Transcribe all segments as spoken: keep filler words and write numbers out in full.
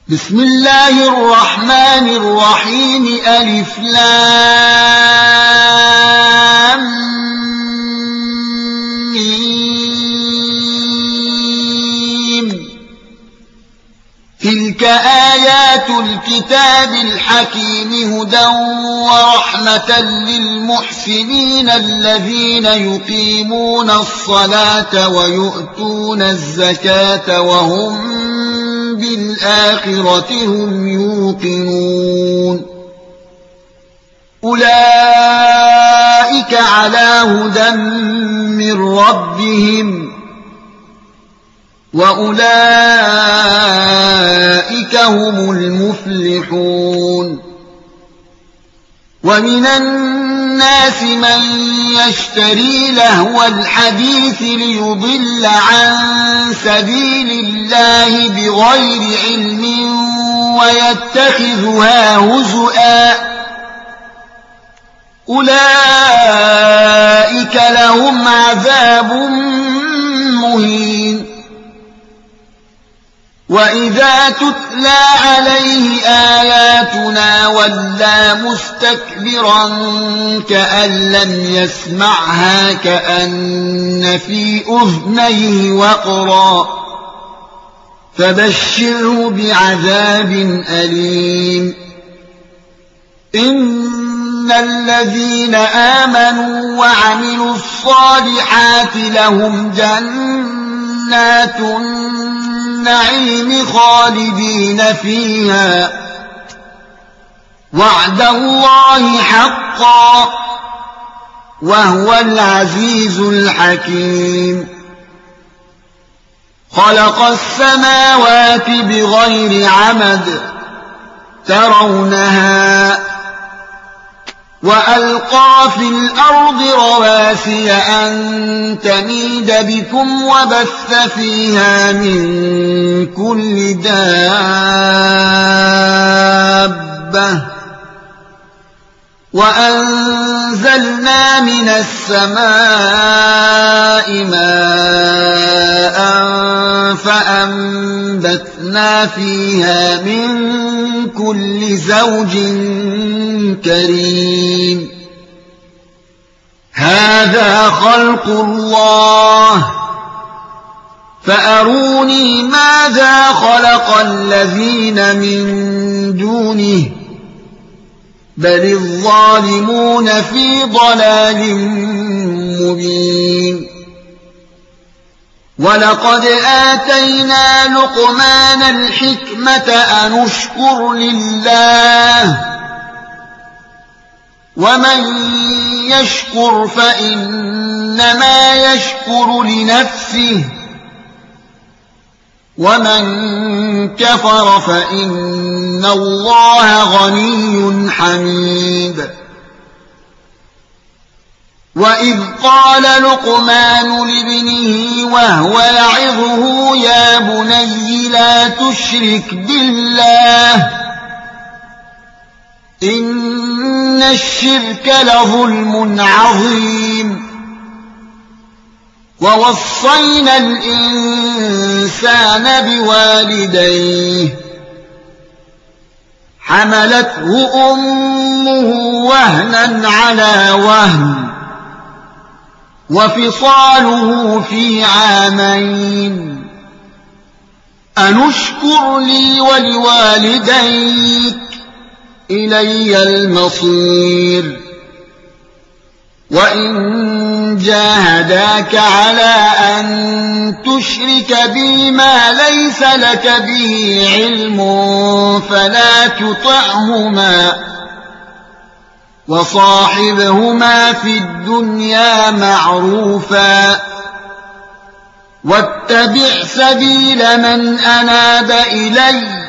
بسم الله الرحمن الرحيم ألف لام ميم تلك آيات الكتاب الحكيم هدى ورحمة للمحسنين الذين يقيمون الصلاة ويؤتون الزكاة وهم بالآخرة هم يوقنون أولئك على هدى من ربهم وأولئك هم المفلحون ومن الناس من يشتري لهو الحديث ليضل عن سبيل الله بغير علم ويتخذها هزؤا أولئك لهم عذاب مهين وإذا تتلى عليه آياتنا ولى مستكبرا كأن لم يسمعها كأن في أذنيه وقرا فبشره بعذاب أليم إن الذين آمنوا وعملوا الصالحات لهم جنات النعيم خالدين فيها وعد الله حقا وهو العزيز الحكيم خلق السماوات بغير عمد ترونها وألقى في الأرض رواسي أن تميد بكم وبث فيها من كل دابة وأنزلنا من السماء ماء فأنبتنا فيها من كل زوج كريم هذا خلق الله فأروني ماذا خلق الذين من دونه بل الظالمون في ضلال مبين ولقد آتينا لقمان الحكمة أن اشكر لله ومن يشكر فإنما يشكر لنفسه ومن كفر فإن الله غني حميد وإذ قال لقمان لابنه وهو يعظه يا بني لا تشرك بالله إن الشرك لظلم عظيم ووصينا الإنسان بوالديه حملته أمه وهنا على وهن وفصاله في عامين أن اشكر لي ولوالديك إلي المصير وإن جاهداك على أن تشرك بي ما ليس لك به علم فلا تطعهما وصاحبهما في الدنيا معروفا واتبع سبيل من أناب إلي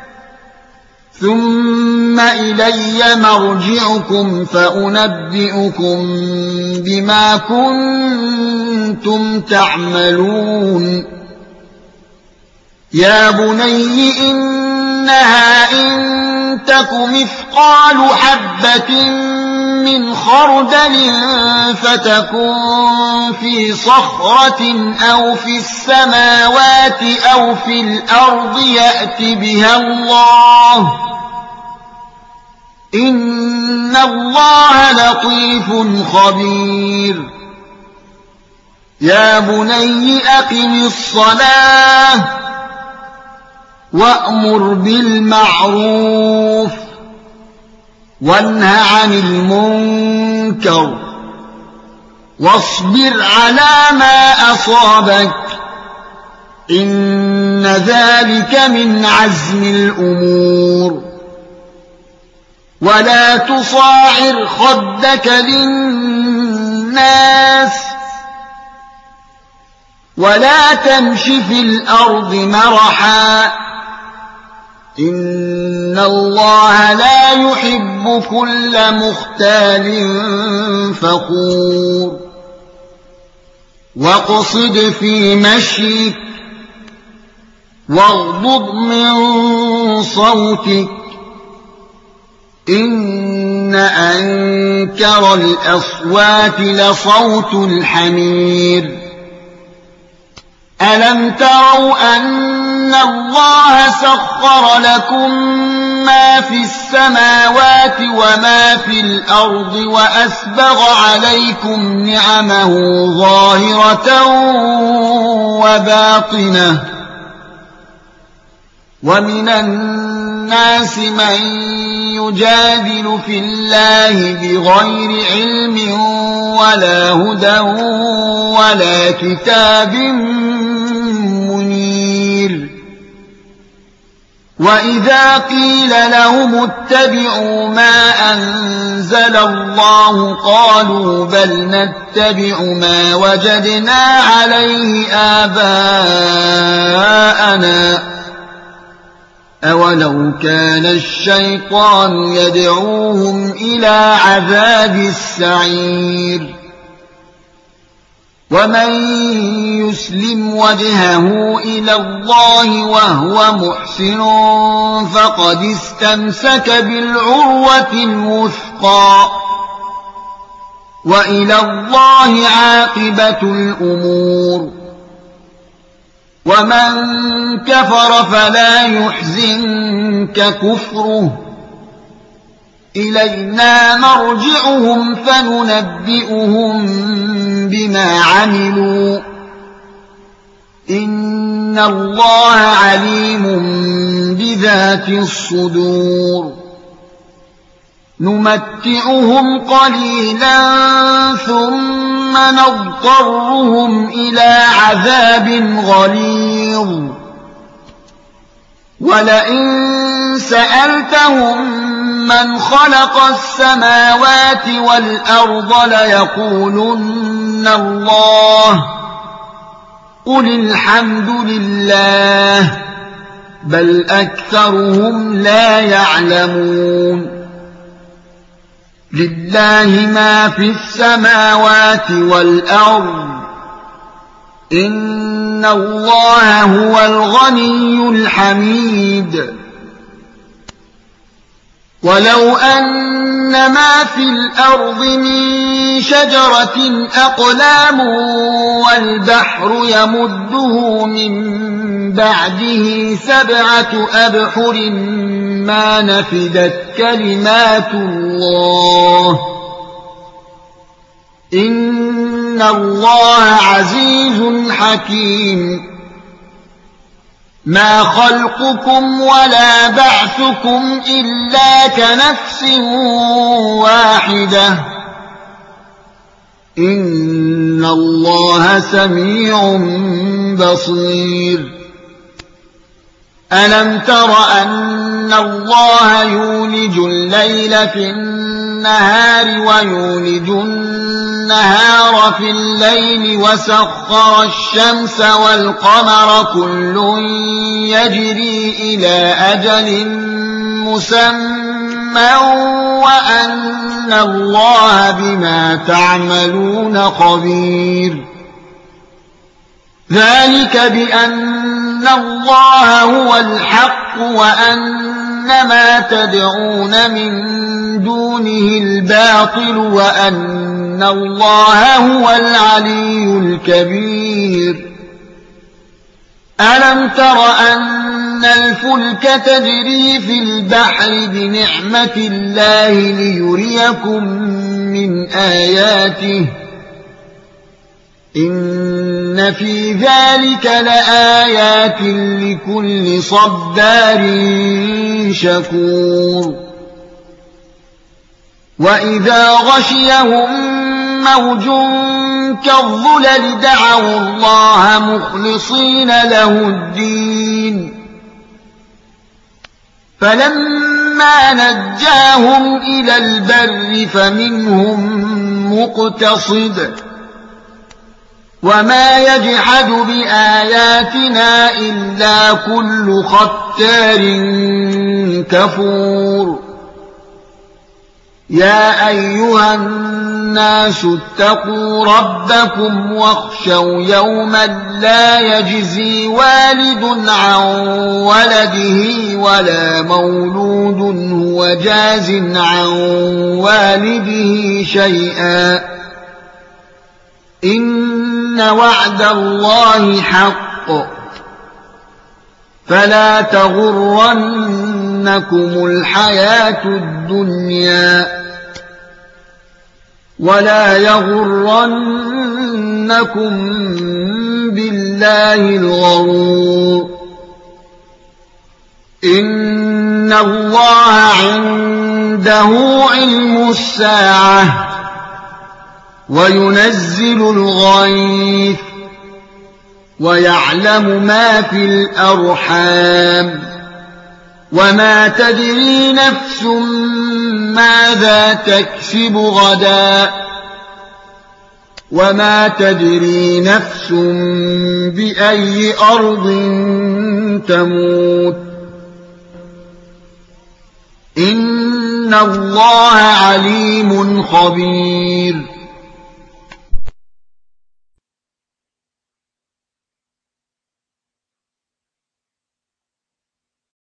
ثم إلي مرجعكم فأنبئكم بما كنتم تعملون يا بني إنها إن تك مثقال حبة من خردل فتكن في صخرة أو في السماوات أو في الأرض يأت بها الله إن الله لطيف خبير يا بني أقم الصلاة وأمر بالمعروف وانه عن المنكر واصبر على ما أصابك إن ذلك من عزم الأمور ولا تصاعر خدك للناس ولا تمش في الأرض مرحا إن الله لا يحب كل مختال فخور واقصد في مشيك واغضض من صوتك إن أنكر الأصوات لصوت الحمير ألم تروا أن الله سخر لكم ما في السماوات وما في الأرض وأسبغ عليكم نعمه ظاهرة وباطنة ومن الناس من يجادل في الله بغير علم ولا هدى ولا كتاب منير وإذا قيل لهم اتبعوا ما أنزل الله قالوا بل نتبع ما وجدنا عليه آباءنا أولو كان الشيطان يدعوهم إلى عذاب السعير ومن يسلم وجهه إلى الله وهو محسن فقد استمسك بالعروة الوثقى وإلى الله عاقبة الأمور ومن كفر فلا يحزنك كفره إلينا مرجعهم فننبئهم بما عملوا إن الله عليم بذات الصدور نمتعهم قليلا ثم نضطرهم إلى عذاب غليظ ولئن سألتهم من خلق السماوات والأرض ليقولن الله قل الحمد لله بل أكثرهم لا يعلمون لله ما في السماوات والأرض إن الله هو الغني الحميد ولو أن ما في الأرض من شجرة أقلام والبحر يمده من بعده سبعة أبحر ما نفدت كلمات الله إن الله عزيز حكيم ما خلقكم ولا بعثكم إلا كنفس واحدة إن الله سميع بصير ألم تر أن الله يولج الليل في النهار ويولج النهار في الليل وسخر الشمس والقمر كل يجري إلى أجل مسمى وأن الله بما تعملون خبير ذلك بأن الله هو الحق وأن ما تدعون من دونه الباطل وأن الله هو العلي الكبير ألم تر أن الفلك تجري في البحر بنعمة الله ليريكم من آياته إن في ذلك لآيات لكل صبار شكور وإذا غشيهم موج كالظلل دعوا الله مخلصين له الدين فلما نجاهم إلى البر فمنهم مقتصد وما يجحد بآياتنا إلا كل ختار كفور يا أيها الناس اتقوا ربكم واخشوا يوما لا يجزي والد عن ولده ولا مولود هو جاز عن والده شيئا إن وعد الله حق فلا تغرنكم الحياة الدنيا ولا يغرنكم بالله الغرور إن الله عنده علم الساعة وينزل الغيث ويعلم ما في الأرحام وما تدري نفس ماذا تكسب غدا وما تدري نفس بأي أرض تموت إن الله عليم خبير